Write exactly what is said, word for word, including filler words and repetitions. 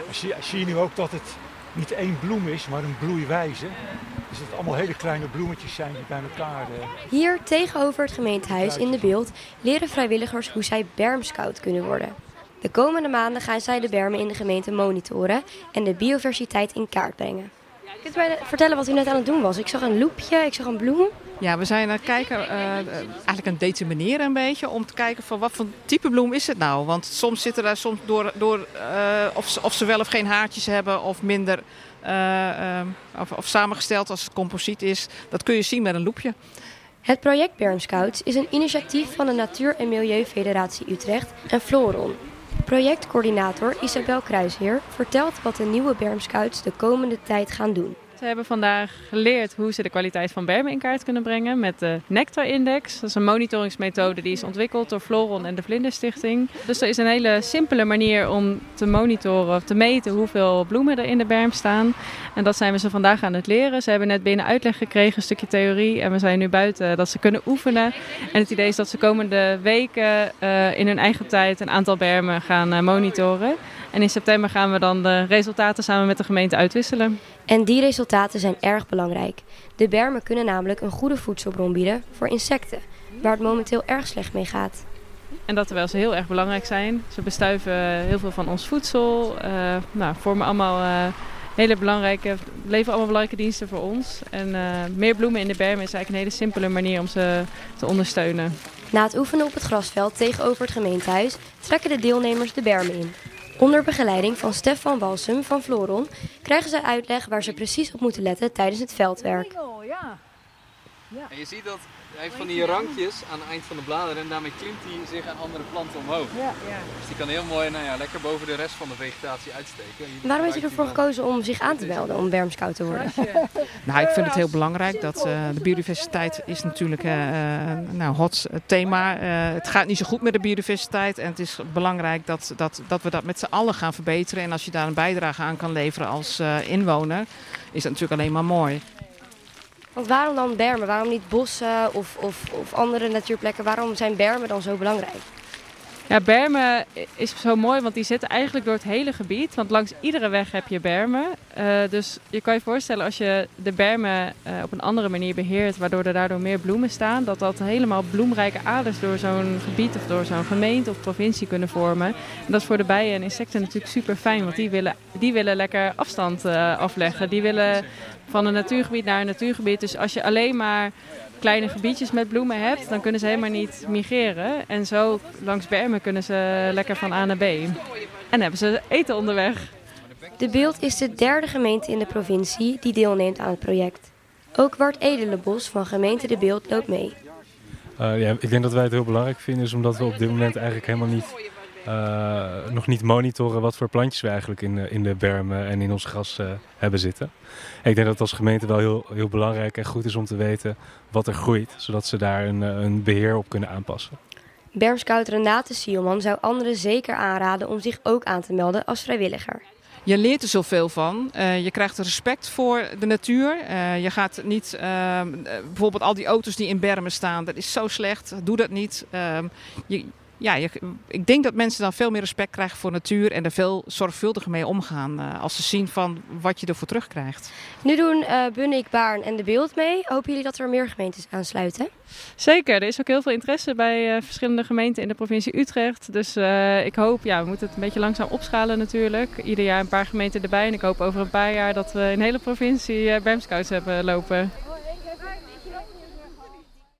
Zie, zie je nu ook dat het niet één bloem is, maar een bloeiwijze. Dus dat het allemaal hele kleine bloemetjes zijn die bij elkaar... Uh... Hier tegenover het gemeentehuis in de Beeld leren vrijwilligers hoe zij bermscout kunnen worden. De komende maanden gaan zij de bermen in de gemeente monitoren en de biodiversiteit in kaart brengen. Kunt u mij vertellen wat u net aan het doen was? Ik zag een loepje, ik zag een bloem. Ja, we zijn aan het kijken, uh, eigenlijk aan het determineren een beetje, om te kijken van wat voor type bloem is het nou. Want soms zitten daar soms door, door uh, of, ze, of ze wel of geen haartjes hebben of minder, uh, uh, of, of samengesteld als het composiet is. Dat kun je zien met een loepje. Het project Bermscouts is een initiatief van de Natuur- en Milieufederatie Utrecht en Floron. Projectcoördinator Isabel Kruisheer vertelt wat de nieuwe Bermscouts de komende tijd gaan doen. Ze hebben vandaag geleerd hoe ze de kwaliteit van bermen in kaart kunnen brengen met de Nectar-index. Dat is een monitoringsmethode die is ontwikkeld door Floron en de Vlinderstichting. Dus dat is een hele simpele manier om te monitoren of te meten hoeveel bloemen er in de berm staan. En dat zijn we ze vandaag aan het leren. Ze hebben net binnen uitleg gekregen, een stukje theorie. En we zijn nu buiten dat ze kunnen oefenen. En het idee is dat ze komende weken uh, in hun eigen tijd een aantal bermen gaan uh, monitoren. En in september gaan we dan de resultaten samen met de gemeente uitwisselen. En die resultaten zijn erg belangrijk. De bermen kunnen namelijk een goede voedselbron bieden voor insecten, waar het momenteel erg slecht mee gaat. En dat terwijl ze heel erg belangrijk zijn. Ze bestuiven heel veel van ons voedsel, uh, nou, vormen allemaal uh, hele belangrijke, leveren allemaal belangrijke diensten voor ons. En uh, meer bloemen in de bermen is eigenlijk een hele simpele manier om ze te ondersteunen. Na het oefenen op het grasveld tegenover het gemeentehuis trekken de deelnemers de bermen in. Onder begeleiding van Stefan Walsum van Floron krijgen ze uitleg waar ze precies op moeten letten tijdens het veldwerk. En je ziet dat hij heeft van die rankjes aan het eind van de bladeren en daarmee klimt hij zich aan andere planten omhoog. Ja, ja. Dus die kan heel mooi nou ja, lekker boven de rest van de vegetatie uitsteken. Waarom heeft u ervoor gekozen om zich aan te melden om bermscout te worden? Nou, ik vind het heel belangrijk dat uh, de biodiversiteit is natuurlijk uh, nou, hot thema. Uh, het gaat niet zo goed met de biodiversiteit en het is belangrijk dat, dat, dat we dat met z'n allen gaan verbeteren. En als je daar een bijdrage aan kan leveren als uh, inwoner, is dat natuurlijk alleen maar mooi. Want waarom dan bermen? Waarom niet bossen of, of, of andere natuurplekken? Waarom zijn bermen dan zo belangrijk? Ja, bermen is zo mooi, want die zitten eigenlijk door het hele gebied. Want langs iedere weg heb je bermen. Uh, dus je kan je voorstellen als je de bermen uh, op een andere manier beheert, waardoor er daardoor meer bloemen staan, dat dat helemaal bloemrijke aders door zo'n gebied of door zo'n gemeente of provincie kunnen vormen. En dat is voor de bijen en insecten natuurlijk super fijn, want die willen, die willen lekker afstand uh, afleggen. Die willen van een natuurgebied naar een natuurgebied. Dus als je alleen maar kleine gebiedjes met bloemen hebt, dan kunnen ze helemaal niet migreren. En zo langs bermen kunnen ze lekker van A naar B. En dan hebben ze eten onderweg. De Beeld is de derde gemeente in de provincie die deelneemt aan het project. Ook Wart Edelenbos van gemeente De Beeld loopt mee. Uh, ja, ik denk dat wij het heel belangrijk vinden, is omdat we op dit moment eigenlijk helemaal niet, uh, nog niet monitoren wat voor plantjes we eigenlijk in, in de bermen en in ons gras uh, hebben zitten. En ik denk dat het als gemeente wel heel, heel belangrijk en goed is om te weten wat er groeit, zodat ze daar een, een beheer op kunnen aanpassen. Bermscout Renate Sielman zou anderen zeker aanraden om zich ook aan te melden als vrijwilliger. Je leert er zoveel van. Uh, je krijgt respect voor de natuur. Uh, je gaat niet, uh, bijvoorbeeld al die auto's die in bermen staan, dat is zo slecht. Doe dat niet. Uh, je, ja, je, ik denk dat mensen dan veel meer respect krijgen voor natuur en er veel zorgvuldiger mee omgaan uh, als ze zien van wat je ervoor terugkrijgt. Nu doen uh, Bunnik, Baarn en De Beeld mee. Hopen jullie dat er meer gemeentes aansluiten? Zeker, er is ook heel veel interesse bij uh, verschillende gemeenten in de provincie Utrecht. Dus uh, ik hoop, ja, we moeten het een beetje langzaam opschalen natuurlijk. Ieder jaar een paar gemeenten erbij en ik hoop over een paar jaar dat we in de hele provincie uh, Bermscouts hebben lopen.